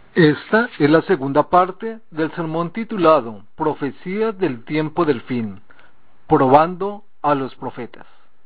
Esta es la segunda parte del sermón titulado Profecías del tiempo del fin, probando a los profetas.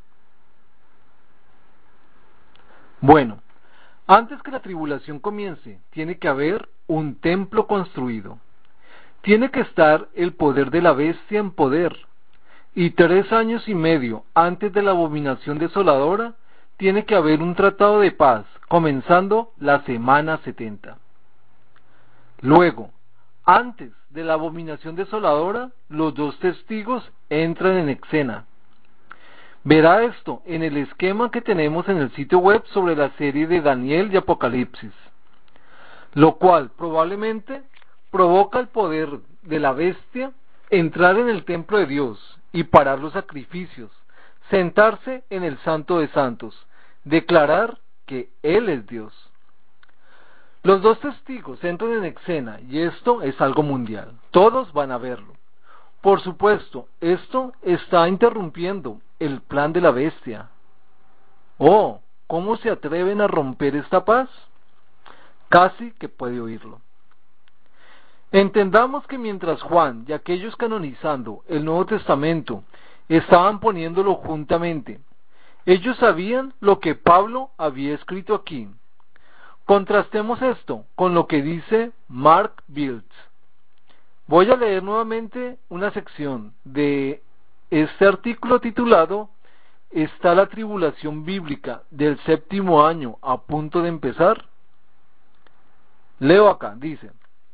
Bueno, antes que la tribulación comience, tiene que haber un templo construido. Tiene que estar el poder de la bestia en poder. Y 3 años y medio antes de la abominación desoladora, tiene que haber un tratado de paz, comenzando la semana 70. Luego, antes de la abominación desoladora, los 2 testigos entran en escena. Verá esto en el esquema que tenemos en el sitio web sobre la serie de Daniel y Apocalipsis, lo cual probablemente provoca el poder de la bestia entrar en el templo de Dios y parar los sacrificios, sentarse en el Santo de Santos, declarar que Él es Dios. Los 2 testigos entran en escena y esto es algo mundial. Todos van a verlo. Por supuesto, esto está interrumpiendo el plan de la bestia. Oh, ¿cómo se atreven a romper esta paz? Casi que puede oírlo. Entendamos que mientras Juan y aquellos canonizando el Nuevo Testamento estaban poniéndolo juntamente, ellos sabían lo que Pablo había escrito aquí. Contrastemos esto con lo que dice Mark Biltz. Voy a leer nuevamente una sección de este artículo titulado ¿Está la tribulación bíblica del 7º año a punto de empezar? Leo acá, dice: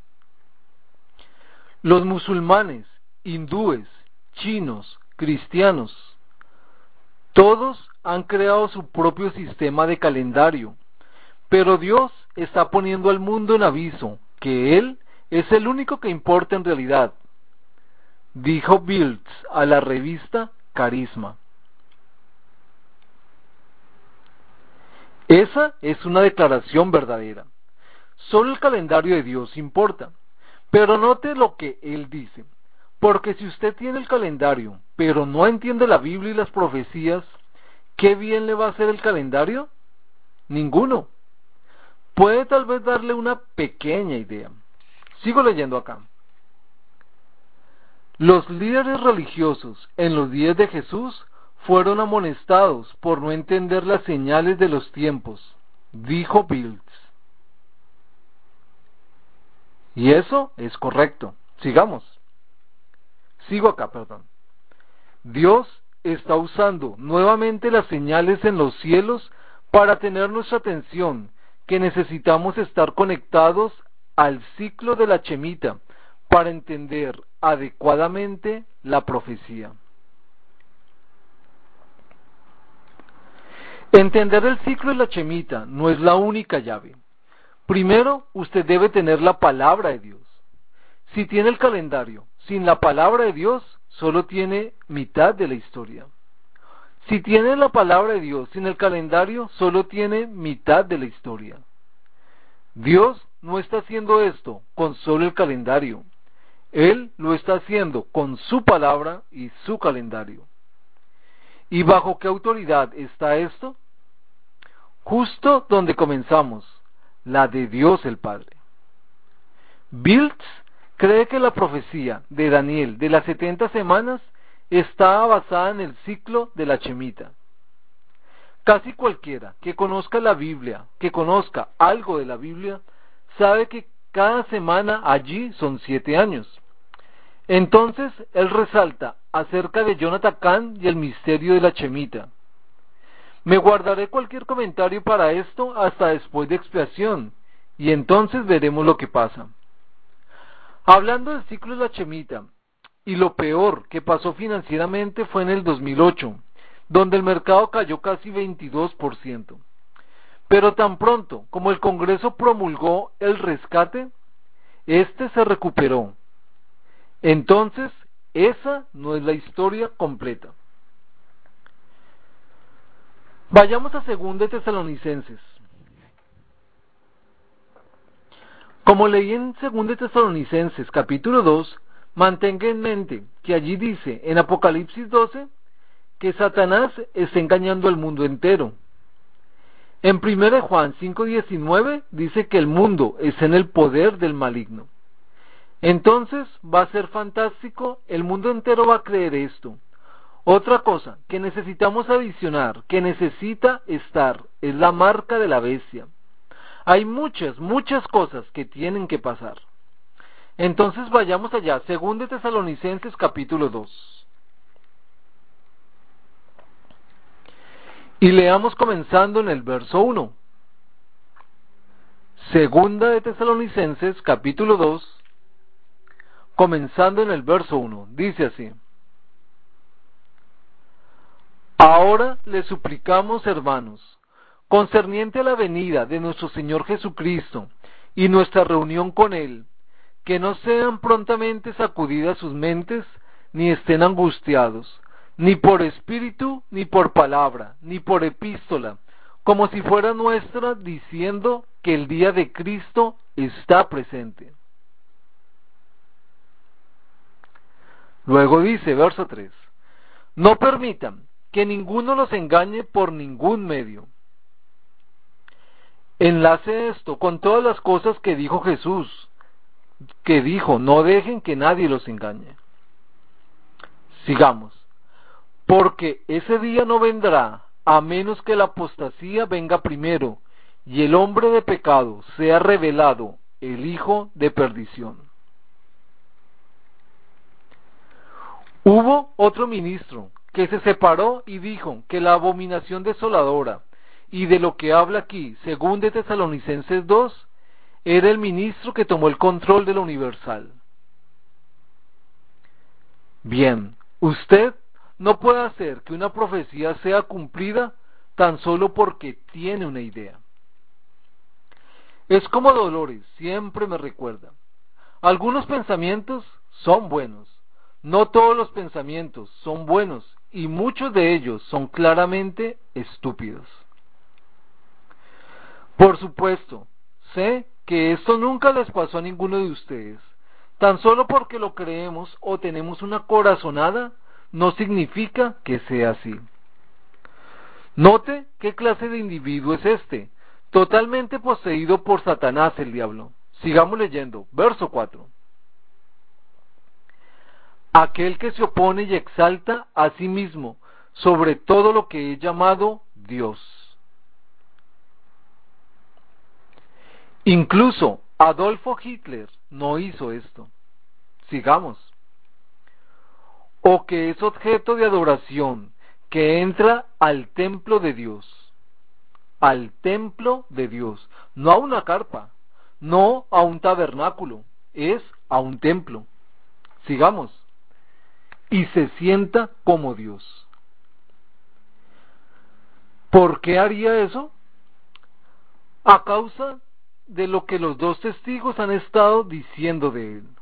los musulmanes, hindúes, chinos, cristianos, todos han creado su propio sistema de calendario, pero Dios está poniendo al mundo en aviso que Él es el único que importa en realidad, dijo Biltz a la revista Carisma. Esa es una declaración verdadera. Solo el calendario de Dios importa. Pero note lo que Él dice, porque si usted tiene el calendario, pero no entiende la Biblia y las profecías, ¿qué bien le va a hacer el calendario? Ninguno. Puede tal vez darle una pequeña idea. Sigo leyendo acá. Los líderes religiosos en los días de Jesús fueron amonestados por no entender las señales de los tiempos, dijo Biltz. Y eso es correcto. Sigo acá, perdón. Dios está usando nuevamente las señales en los cielos para tener nuestra atención, que necesitamos estar conectados al ciclo de la Shemitah para entender adecuadamente la profecía. Entender el ciclo de la Shemitah no es la única llave. Primero, usted debe tener la palabra de Dios. Si tiene el calendario sin la palabra de Dios, solo tiene mitad de la historia. Si tiene la palabra de Dios sin el calendario, solo tiene mitad de la historia. Dios no está haciendo esto con solo el calendario. Él lo está haciendo con su palabra y su calendario. ¿Y bajo qué autoridad está esto? Justo donde comenzamos, la de Dios el Padre. Biltz cree que la profecía de Daniel de las 70 semanas está basada en el ciclo de la Shemitah. Casi cualquiera que conozca la Biblia, que conozca algo de la Biblia, sabe que cada semana allí son 7 años. Entonces él resalta acerca de Jonathan Cahn y el misterio de la Shemitah. Me guardaré cualquier comentario para esto hasta después de expiación, y entonces veremos lo que pasa. Hablando del ciclo de la Shemitah, y lo peor que pasó financieramente fue en el 2008, donde el mercado cayó casi 22%. Pero tan pronto como el Congreso promulgó el rescate, este se recuperó. Entonces, esa no es la historia completa. Vayamos a 2 de Tesalonicenses. Como leí en 2 de Tesalonicenses capítulo 2, mantenga en mente que allí dice en Apocalipsis 12 que Satanás está engañando al mundo entero. En 1 Juan 5:19 dice que el mundo es en el poder del maligno. Entonces va a ser fantástico, el mundo entero va a creer esto. Otra cosa que necesitamos adicionar, que necesita estar, es la marca de la bestia. Hay muchas cosas que tienen que pasar. Entonces vayamos allá, 2 de Tesalonicenses capítulo 2. Y leamos comenzando en el verso 1. 2 de Tesalonicenses capítulo 2, comenzando en el verso 1. Dice así: Ahora les suplicamos, hermanos, concerniente a la venida de nuestro Señor Jesucristo y nuestra reunión con Él, que no sean prontamente sacudidas sus mentes, ni estén angustiados, ni por espíritu, ni por palabra, ni por epístola, como si fuera nuestra, diciendo que el día de Cristo está presente. Luego dice, verso 3, no permitan que ninguno los engañe por ningún medio. Enlace esto con todas las cosas que dijo Jesús, que dijo, no dejen que nadie los engañe. Sigamos. Porque ese día no vendrá, a menos que la apostasía venga primero, y el hombre de pecado sea revelado, el hijo de perdición. Hubo otro ministro que se separó y dijo que la abominación desoladora, y de lo que habla aquí, según de Tesalonicenses 2, era el ministro que tomó el control de lo universal. Bien, usted no puede hacer que una profecía sea cumplida tan solo porque tiene una idea. Es como Dolores siempre me recuerda. Algunos pensamientos son buenos. No todos los pensamientos son buenos y muchos de ellos son claramente estúpidos. Por supuesto, sé que esto nunca les pasó a ninguno de ustedes. Tan solo porque lo creemos o tenemos una corazonada, no significa que sea así. Note qué clase de individuo es este, totalmente poseído por Satanás el diablo. Sigamos leyendo, verso 4. Aquel que se opone y exalta a sí mismo sobre todo lo que es llamado Dios. Incluso Adolfo Hitler no hizo esto. Sigamos. O que es objeto de adoración, que entra al templo de Dios. Al templo de Dios, no a una carpa, no a un tabernáculo, es a un templo. Sigamos. Y se sienta como Dios. ¿Por qué haría eso? A causa de lo que los dos testigos han estado diciendo de él.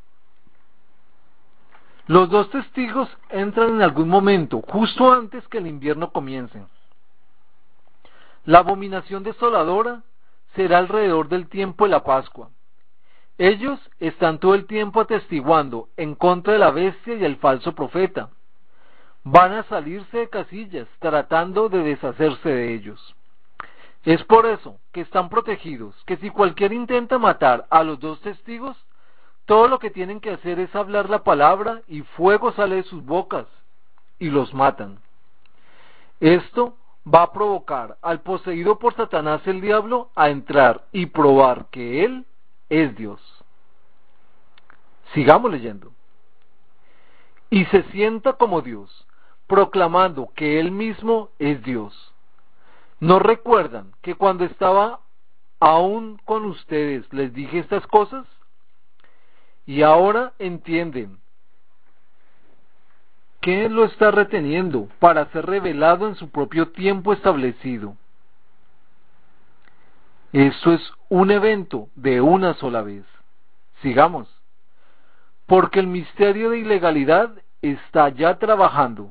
Los dos testigos entran en algún momento, justo antes que el invierno comience. La abominación desoladora será alrededor del tiempo de la Pascua. Ellos están todo el tiempo atestiguando en contra de la bestia y el falso profeta. Van a salirse de casillas tratando de deshacerse de ellos. Es por eso que están protegidos, que si cualquiera intenta matar a los dos testigos, todo lo que tienen que hacer es hablar la palabra y fuego sale de sus bocas y los matan. Esto va a provocar al poseído por Satanás el diablo a entrar y probar que él es Dios. Sigamos leyendo. Y se sienta como Dios, proclamando que él mismo es Dios. ¿No recuerdan que cuando estaba aún con ustedes les dije estas cosas? Y ahora entienden que lo está reteniendo para ser revelado en su propio tiempo establecido. Eso es un evento de una sola vez. Sigamos. Porque el misterio de ilegalidad está ya trabajando.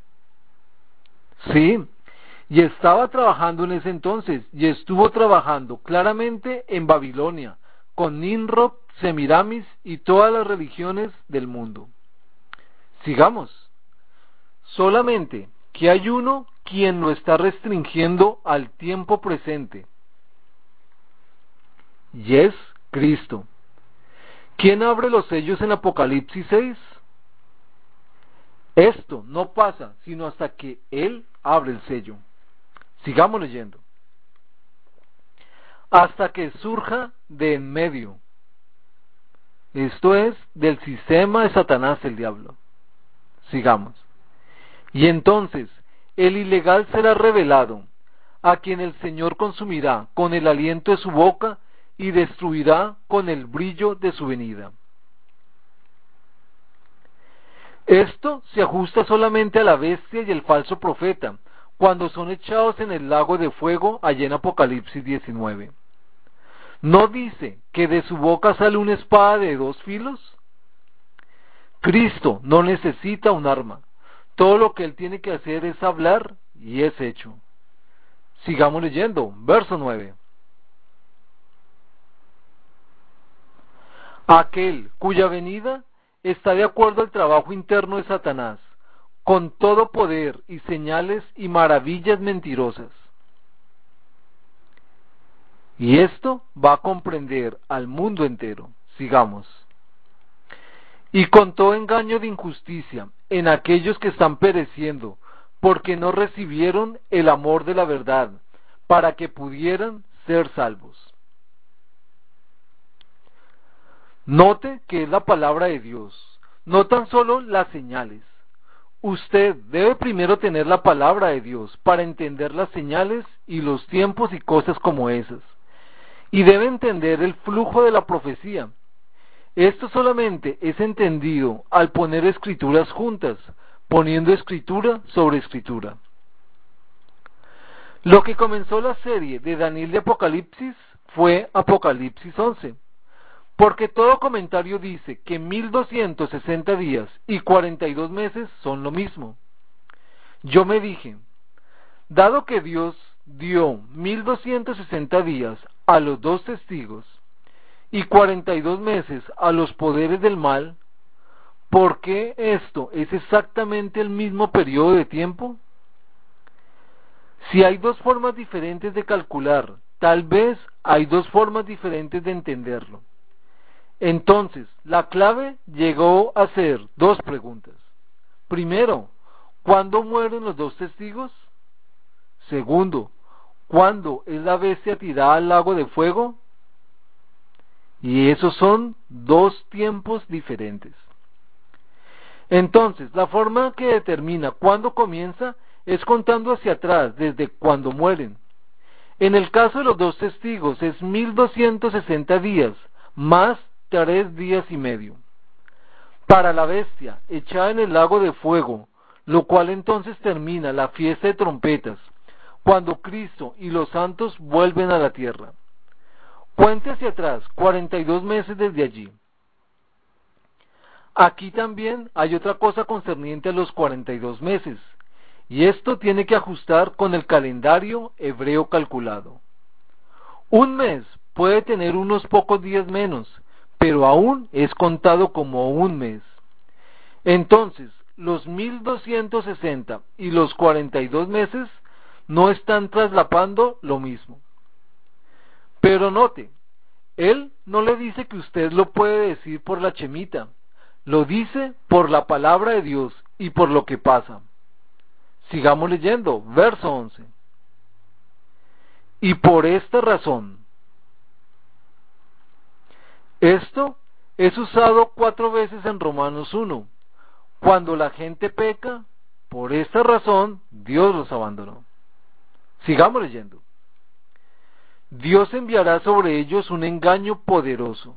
Sí, y estaba trabajando en ese entonces, y estuvo trabajando claramente en Babilonia, con Nimrod, Semiramis y todas las religiones del mundo. Sigamos. Solamente que hay uno quien lo está restringiendo al tiempo presente. Y es Cristo. ¿Quién abre los sellos en Apocalipsis 6? Esto no pasa sino hasta que Él abre el sello. Sigamos leyendo. Hasta que surja de en medio. Esto es del sistema de Satanás, el diablo. Sigamos. Y entonces el ilegal será revelado, a quien el Señor consumirá con el aliento de su boca y destruirá con el brillo de su venida. Esto se ajusta solamente a la bestia y el falso profeta, cuando son echados en el lago de fuego allá en Apocalipsis 19. ¿No dice que de su boca sale una espada de 2 filos? Cristo no necesita un arma. Todo lo que Él tiene que hacer es hablar y es hecho. Sigamos leyendo, verso 9. Aquel cuya venida está de acuerdo al trabajo interno de Satanás, con todo poder y señales y maravillas mentirosas. Y esto va a comprender al mundo entero. Sigamos. Y con todo engaño de injusticia en aquellos que están pereciendo, porque no recibieron el amor de la verdad, para que pudieran ser salvos. Note que es la palabra de Dios, no tan solo las señales. Usted debe primero tener la palabra de Dios para entender las señales y los tiempos y cosas como esas. Y debe entender el flujo de la profecía. Esto solamente es entendido al poner escrituras juntas, poniendo escritura sobre escritura. Lo que comenzó la serie de Daniel de Apocalipsis fue Apocalipsis 11, porque todo comentario dice que 1260 días y 42 meses son lo mismo. Yo me dije, dado que Dios dio 1260 días a los 2 testigos y 42 meses a los poderes del mal, ¿por qué esto es exactamente el mismo periodo de tiempo? Si hay 2 formas diferentes de calcular, tal vez hay 2 formas diferentes de entenderlo. Entonces, la clave llegó a ser 2 preguntas. Primero, ¿cuándo mueren los 2 testigos? Segundo, ¿cuándo es la bestia tirada al lago de fuego? Y esos son 2 tiempos diferentes. Entonces, la forma que determina cuándo comienza es contando hacia atrás, desde cuando mueren. En el caso de los 2 testigos es 1260 días, más 3 días y medio. Para la bestia, echada en el lago de fuego, lo cual entonces termina la fiesta de trompetas, cuando Cristo y los santos vuelven a la tierra. Cuente hacia atrás, 42 meses desde allí. Aquí también hay otra cosa concerniente a los 42 meses, y esto tiene que ajustar con el calendario hebreo calculado. Un mes puede tener unos pocos días menos, pero aún es contado como un mes. Entonces, los 1260 y los 42 meses no están traslapando lo mismo. Pero note, Él no le dice que usted lo puede decir por la chemita, lo dice por la palabra de Dios y por lo que pasa. Sigamos leyendo, verso 11. Y por esta razón, esto es usado 4 veces en Romanos 1. Cuando la gente peca, por esta razón Dios los abandonó. Sigamos leyendo. Dios enviará sobre ellos un engaño poderoso.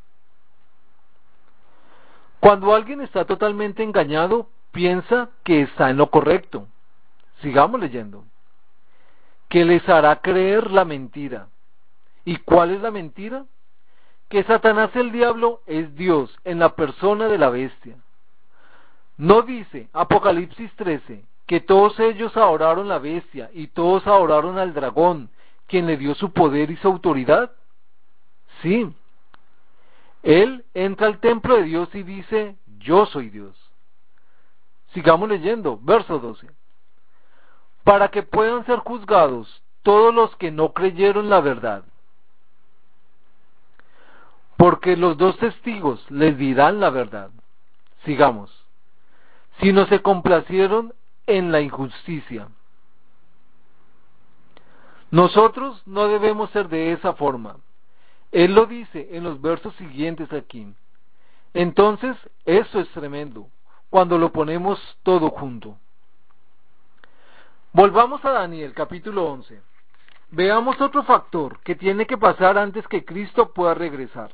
Cuando alguien está totalmente engañado, piensa que está en lo correcto. Sigamos leyendo. Que les hará creer la mentira. ¿Y cuál es la mentira? Que Satanás el diablo es Dios en la persona de la bestia. ¿No dice Apocalipsis 13 que todos ellos adoraron la bestia y todos adoraron al dragón, quien le dio su poder y su autoridad? Sí. Él entra al templo de Dios y dice, yo soy Dios. Sigamos leyendo, verso 12. para que puedan ser juzgados todos los que no creyeron la verdad. Porque los dos testigos les dirán la verdad. Sigamos. Si no se complacieron en la injusticia. Nosotros no debemos ser de esa forma. Él lo dice en los versos siguientes aquí. Entonces, eso es tremendo, cuando lo ponemos todo junto. Volvamos a Daniel, capítulo 11. Veamos otro factor que tiene que pasar antes que Cristo pueda regresar.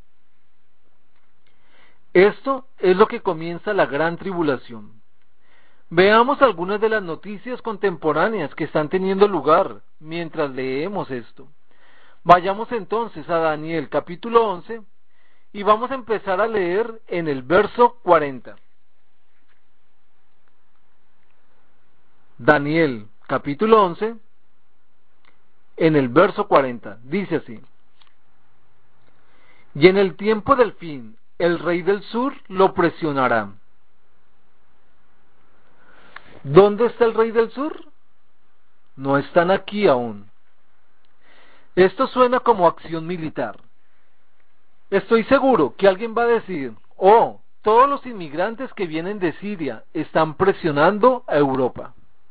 Esto es lo que comienza la gran tribulación. Veamos algunas de las noticias contemporáneas que están teniendo lugar mientras leemos esto. Vayamos entonces a Daniel capítulo 11 y vamos a empezar a leer en el verso 40. Daniel capítulo 11 en el verso 40 dice así: Y en el tiempo del fin el rey del sur lo presionará. ¿Dónde está el rey del sur? No están aquí aún. Esto suena como acción militar. Estoy seguro que alguien va a decir, oh, todos los inmigrantes que vienen de Siria están presionando a Europa.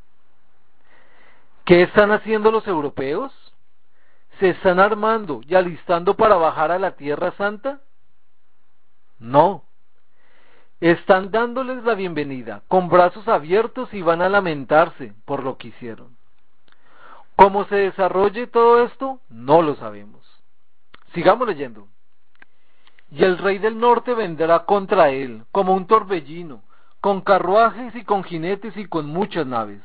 ¿Qué están haciendo los europeos? ¿Se están armando y alistando para bajar a la Tierra Santa? No. Están dándoles la bienvenida con brazos abiertos y van a lamentarse por lo que hicieron. ¿Cómo se desarrolle todo esto? No lo sabemos. Sigamos leyendo. Y el rey del norte vendrá contra él como un torbellino, con carruajes y con jinetes y con muchas naves.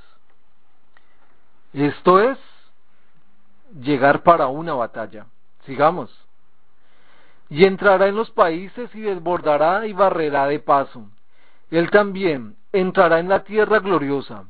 Esto es llegar para una batalla. Sigamos. Y entrará en los países y desbordará y barrerá de paso. Él también entrará en la tierra gloriosa.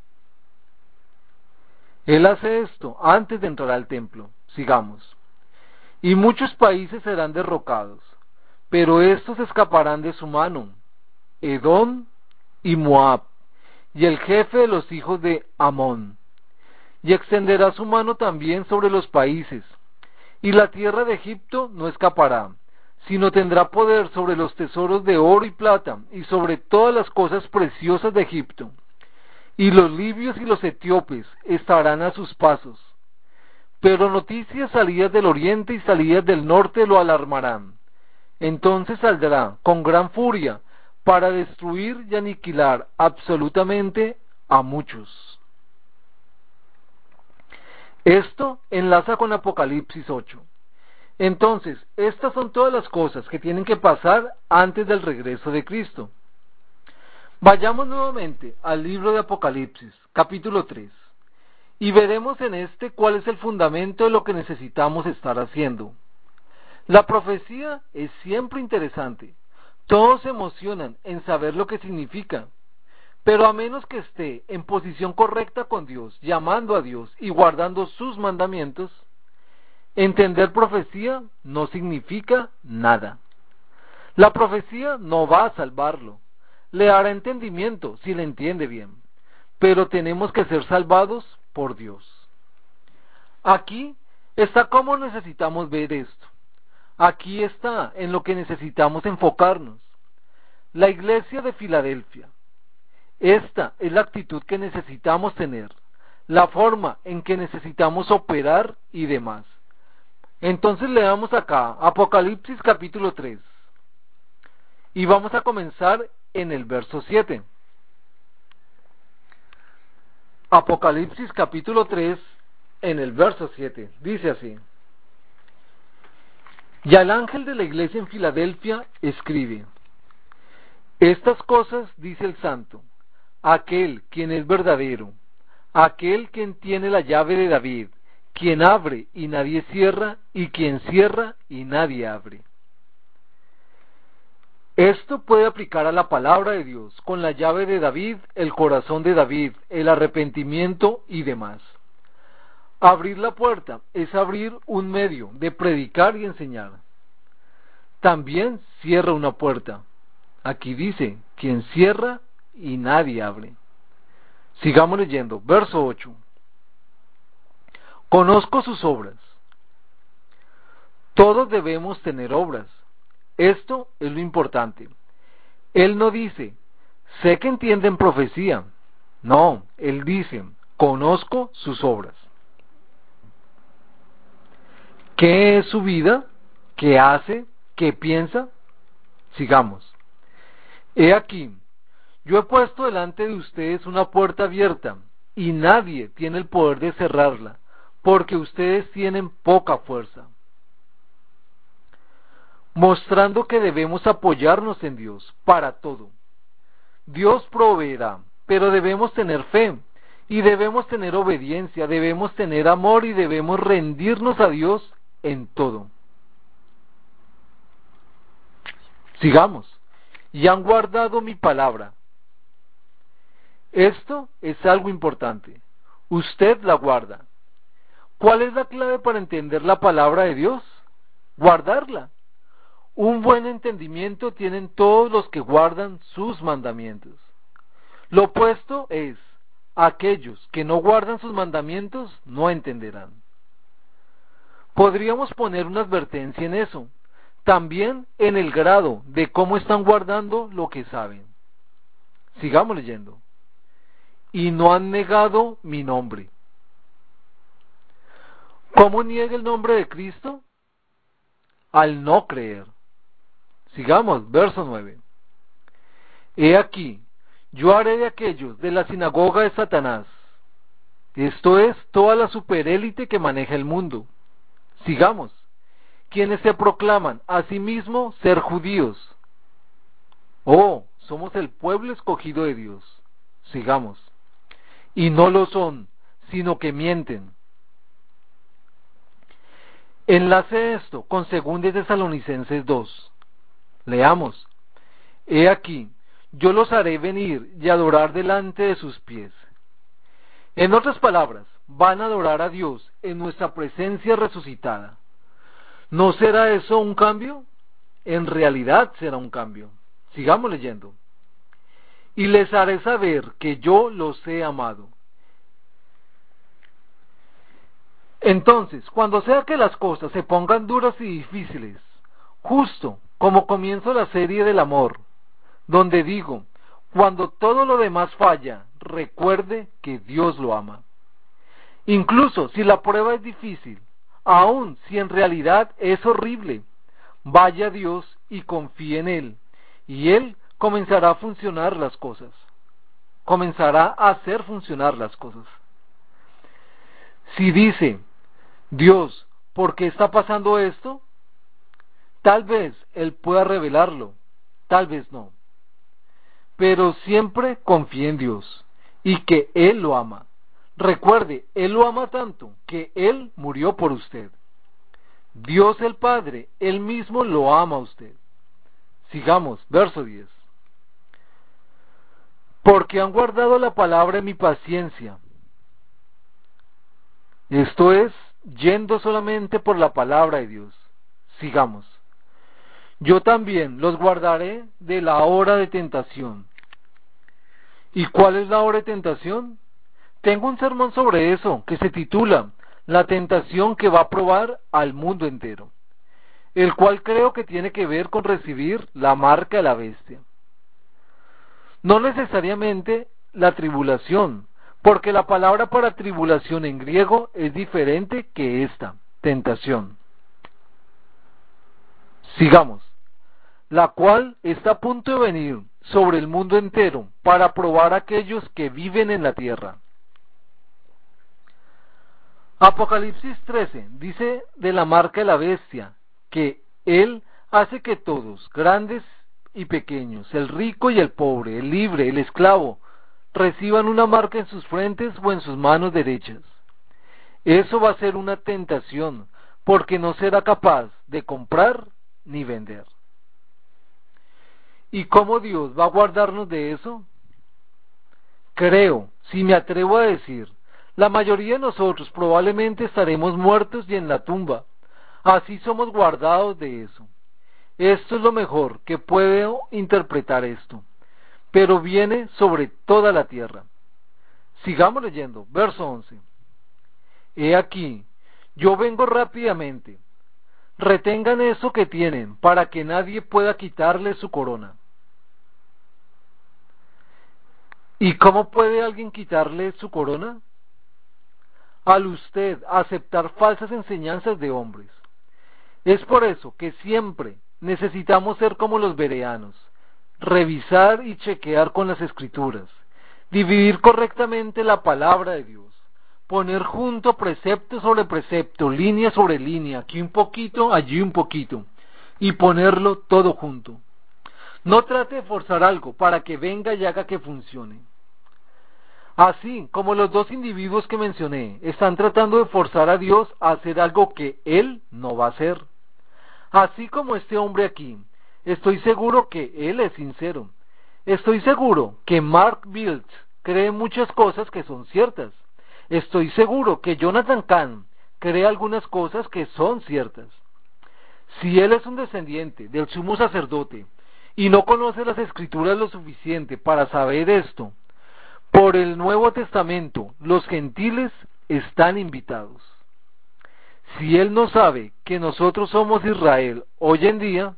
Él hace esto antes de entrar al templo. Sigamos. Y muchos países serán derrocados, pero estos escaparán de su mano: Edom y Moab, y el jefe de los hijos de Amón. Y extenderá su mano también sobre los países, y la tierra de Egipto no escapará, sino tendrá poder sobre los tesoros de oro y plata, y sobre todas las cosas preciosas de Egipto. Y los libios y los etíopes estarán a sus pasos. Pero noticias salidas del oriente y salidas del norte lo alarmarán. Entonces saldrá con gran furia para destruir y aniquilar absolutamente a muchos. Esto enlaza con Apocalipsis 8. Entonces, estas son todas las cosas que tienen que pasar antes del regreso de Cristo. Vayamos nuevamente al libro de Apocalipsis, capítulo 3, y veremos en este cuál es el fundamento de lo que necesitamos estar haciendo. La profecía es siempre interesante. Todos se emocionan en saber lo que significa. Pero a menos que esté en posición correcta con Dios, llamando a Dios y guardando sus mandamientos, entender profecía no significa nada. La profecía no va a salvarlo. Le hará entendimiento si le entiende bien. Pero tenemos que ser salvados por Dios. Aquí está cómo necesitamos ver esto. Aquí está en lo que necesitamos enfocarnos. La iglesia de Filadelfia. Esta es la actitud que necesitamos tener, la forma en que necesitamos operar y demás. Entonces leamos acá Apocalipsis capítulo 3 y vamos a comenzar en el verso 7. Apocalipsis capítulo 3 en el verso 7 dice así: Y al ángel de la iglesia en Filadelfia escribe: Estas cosas dice el santo, aquel quien es verdadero, aquel quien tiene la llave de David, quien abre y nadie cierra, y quien cierra y nadie abre. Esto puede aplicar a la palabra de Dios, con la llave de David, el corazón de David, el arrepentimiento y demás. Abrir la puerta es abrir un medio de predicar y enseñar. También cierra una puerta. Aquí dice, quien cierra y nadie abre. Sigamos leyendo. Verso 8. Conozco sus obras. Todos debemos tener obras. Esto es lo importante. Él no dice, sé que entienden profecía. No, él dice, conozco sus obras. ¿Qué es su vida? ¿Qué hace? ¿Qué piensa? Sigamos. He aquí, yo he puesto delante de ustedes una puerta abierta, y nadie tiene el poder de cerrarla, porque ustedes tienen poca fuerza. Mostrando que debemos apoyarnos en Dios para todo. Dios proveerá, pero debemos tener fe, y debemos tener obediencia, debemos tener amor y debemos rendirnos a Dios en todo. Sigamos. Y han guardado mi palabra. Esto es algo importante. Usted la guarda. ¿Cuál es la clave para entender la palabra de Dios? Guardarla. Un buen entendimiento tienen todos los que guardan sus mandamientos. Lo opuesto es, aquellos que no guardan sus mandamientos no entenderán. Podríamos poner una advertencia en eso, también en el grado de cómo están guardando lo que saben. Sigamos leyendo. Y no han negado mi nombre. ¿Cómo niega el nombre de Cristo? Al no creer. Sigamos, verso 9. He aquí, yo haré de aquellos de la sinagoga de Satanás. Esto es, toda la superélite que maneja el mundo. Sigamos. Quienes se proclaman a sí mismos ser judíos. Oh, somos el pueblo escogido de Dios. Sigamos. Y no lo son, sino que mienten. Enlace esto con 2 Tesalonicenses 2. Leamos. He aquí, yo los haré venir y adorar delante de sus pies. En otras palabras, van a adorar a Dios en nuestra presencia resucitada. ¿No será eso un cambio? En realidad será un cambio. Sigamos leyendo. Y les haré saber que yo los he amado. Entonces, cuando sea que las cosas se pongan duras y difíciles, justo como comienzo la serie del amor, donde digo, cuando todo lo demás falla, recuerde que Dios lo ama. Incluso si la prueba es difícil, aun si en realidad es horrible, vaya a Dios y confíe en Él, y Él comenzará a funcionar las cosas. Comenzará a hacer funcionar las cosas. Si dice, Dios, ¿por qué está pasando esto? Tal vez Él pueda revelarlo, tal vez no. Pero siempre confíe en Dios y que Él lo ama. Recuerde, Él lo ama tanto que Él murió por usted. Dios el Padre, Él mismo lo ama a usted. Sigamos, verso 10. Porque han guardado la palabra en mi paciencia. Esto es, yendo solamente por la palabra de Dios. Sigamos. Yo también los guardaré de la hora de tentación. ¿Y cuál es la hora de tentación? Tengo un sermón sobre eso que se titula La tentación que va a probar al mundo entero, el cual creo que tiene que ver con recibir la marca de la bestia. No necesariamente la tribulación, porque la palabra para tribulación en griego es diferente que esta, tentación. Sigamos. La cual está a punto de venir sobre el mundo entero para probar a aquellos que viven en la tierra. Apocalipsis 13 dice de la marca de la bestia, que Él hace que todos, grandes y pequeños, el rico y el pobre, el libre, el esclavo, reciban una marca en sus frentes o en sus manos derechas. Eso va a ser una tentación, porque no será capaz de comprar ni vender. ¿Y cómo Dios va a guardarnos de eso? Creo, si me atrevo a decir, la mayoría de nosotros probablemente estaremos muertos y en la tumba. Así somos guardados de eso. Esto es lo mejor que puedo interpretar esto, pero viene sobre toda la tierra. Sigamos leyendo, verso 11. He aquí, yo vengo rápidamente. Retengan eso que tienen, para que nadie pueda quitarle su corona. ¿Y cómo puede alguien quitarle su corona? Al usted aceptar falsas enseñanzas de hombres. Es por eso que siempre necesitamos ser como los bereanos, revisar y chequear con las escrituras, dividir correctamente la palabra de Dios, poner junto precepto sobre precepto, línea sobre línea, aquí un poquito, allí un poquito, y ponerlo todo junto. No trate de forzar algo para que venga y haga que funcione. Así como los dos individuos que mencioné están tratando de forzar a Dios a hacer algo que Él no va a hacer. Así como este hombre aquí, estoy seguro que él es sincero. Estoy seguro que Mark Biltz cree muchas cosas que son ciertas. Estoy seguro que Jonathan Cahn cree algunas cosas que son ciertas. Si él es un descendiente del sumo sacerdote y no conoce las escrituras lo suficiente para saber esto, por el Nuevo Testamento los gentiles están invitados. Si él no sabe que nosotros somos Israel hoy en día,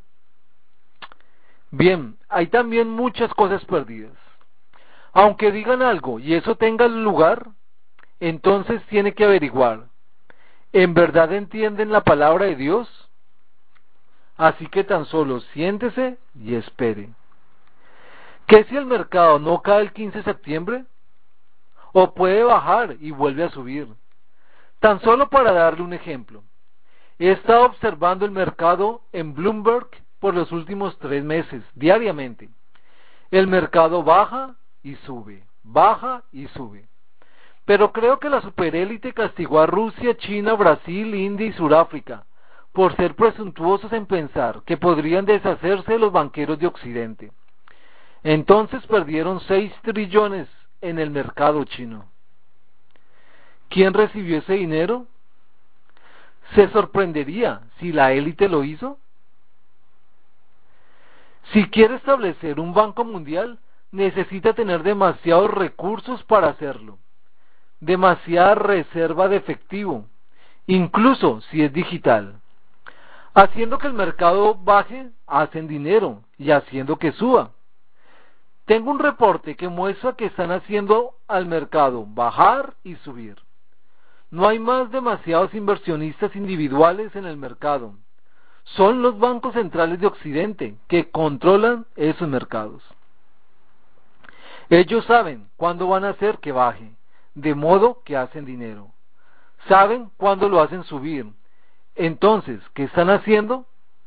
bien, hay también muchas cosas perdidas. Aunque digan algo y eso tenga lugar, entonces tiene que averiguar, ¿en verdad entienden la palabra de Dios? Así que tan solo siéntese y espere. ¿Qué si el mercado no cae el 15 de septiembre? ¿O puede bajar y vuelve a subir? Tan solo para darle un ejemplo. He estado observando el mercado en Bloomberg por los últimos 3 meses, diariamente. El mercado baja y sube, baja y sube. Pero creo que la superélite castigó a Rusia, China, Brasil, India y Sudáfrica por ser presuntuosos en pensar que podrían deshacerse de los banqueros de Occidente. Entonces perdieron 6 trillones en el mercado chino. ¿Quién recibió ese dinero? ¿Se sorprendería si la élite lo hizo? Si quiere establecer un banco mundial, necesita tener demasiados recursos para hacerlo, demasiada reserva de efectivo, incluso si es digital. Haciendo que el mercado baje, hacen dinero, y haciendo que suba. Tengo un reporte que muestra que están haciendo al mercado bajar y subir. No hay más demasiados inversionistas individuales en el mercado. Son los bancos centrales de Occidente que controlan esos mercados. Ellos saben cuándo van a hacer que baje, de modo que hacen dinero. Saben cuándo lo hacen subir. Entonces, ¿qué están haciendo?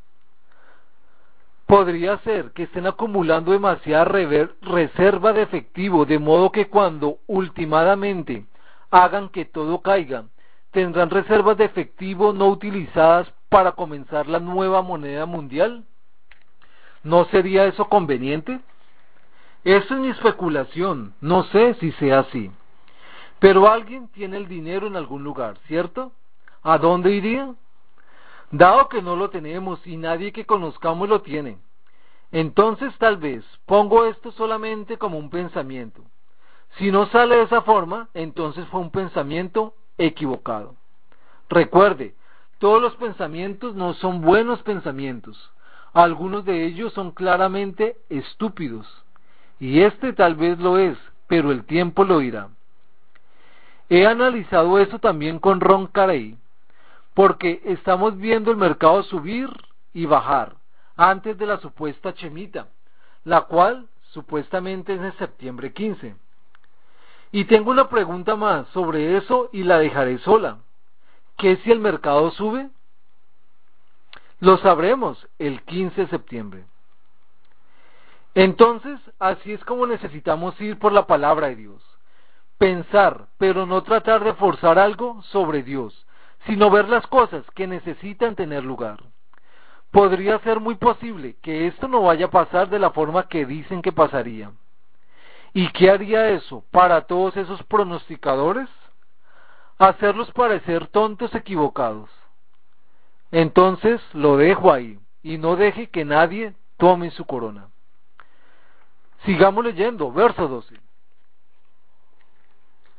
Podría ser que estén acumulando demasiada reserva de efectivo, de modo que cuando últimamente hagan que todo caiga, tendrán reservas de efectivo no utilizadas para comenzar la nueva moneda mundial. ¿No sería eso conveniente? Eso es mi especulación, no sé si sea así. Pero alguien tiene el dinero en algún lugar, ¿cierto? ¿A dónde iría? Dado que no lo tenemos y nadie que conozcamos lo tiene, entonces tal vez pongo esto solamente como un pensamiento. Si no sale de esa forma, entonces fue un pensamiento equivocado. Recuerde, todos los pensamientos no son buenos pensamientos. Algunos de ellos son claramente estúpidos. Y este tal vez lo es, pero el tiempo lo dirá. He analizado eso también con Ron Carey, porque estamos viendo el mercado subir y bajar antes de la supuesta chemita, la cual supuestamente es en septiembre 15. Y tengo una pregunta más sobre eso y la dejaré sola. ¿Qué si el mercado sube? Lo sabremos el 15 de septiembre. Entonces, así es como necesitamos ir por la palabra de Dios. Pensar, pero no tratar de forzar algo sobre Dios, sino ver las cosas que necesitan tener lugar. Podría ser muy posible que esto no vaya a pasar de la forma que dicen que pasaría. ¿Y qué haría eso para todos esos pronosticadores? Hacerlos parecer tontos equivocados. Entonces lo dejo ahí y no deje que nadie tome su corona. Sigamos leyendo, verso 12.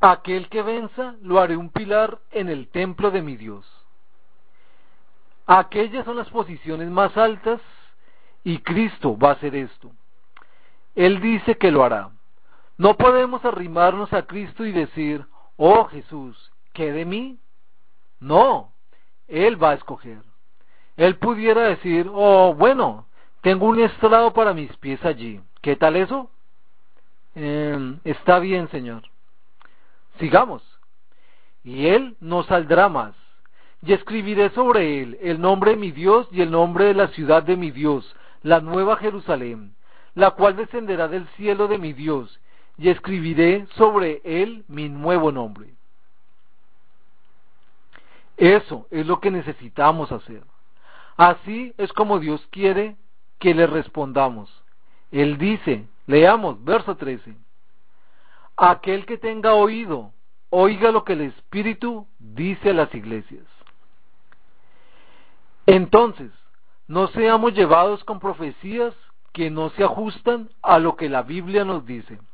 Aquel que venza lo haré un pilar en el templo de mi Dios. Aquellas son las posiciones más altas y Cristo va a hacer esto. Él dice que lo hará. No podemos arrimarnos a Cristo y decir, oh Jesús, ¿qué de mí? No, Él va a escoger. Él pudiera decir, oh, bueno, tengo un estrado para mis pies allí. ¿Qué tal eso? Está bien, Señor. Sigamos. Y Él no saldrá más. Y escribiré sobre él el nombre de mi Dios y el nombre de la ciudad de mi Dios, la nueva Jerusalén, la cual descenderá del cielo de mi Dios, y escribiré sobre él mi nuevo nombre. Eso es lo que necesitamos hacer. Así es como Dios quiere que le respondamos. Él dice, leamos, verso 13, aquel que tenga oído, oiga lo que el Espíritu dice a las iglesias. Entonces, no seamos llevados con profecías que no se ajustan a lo que la Biblia nos dice.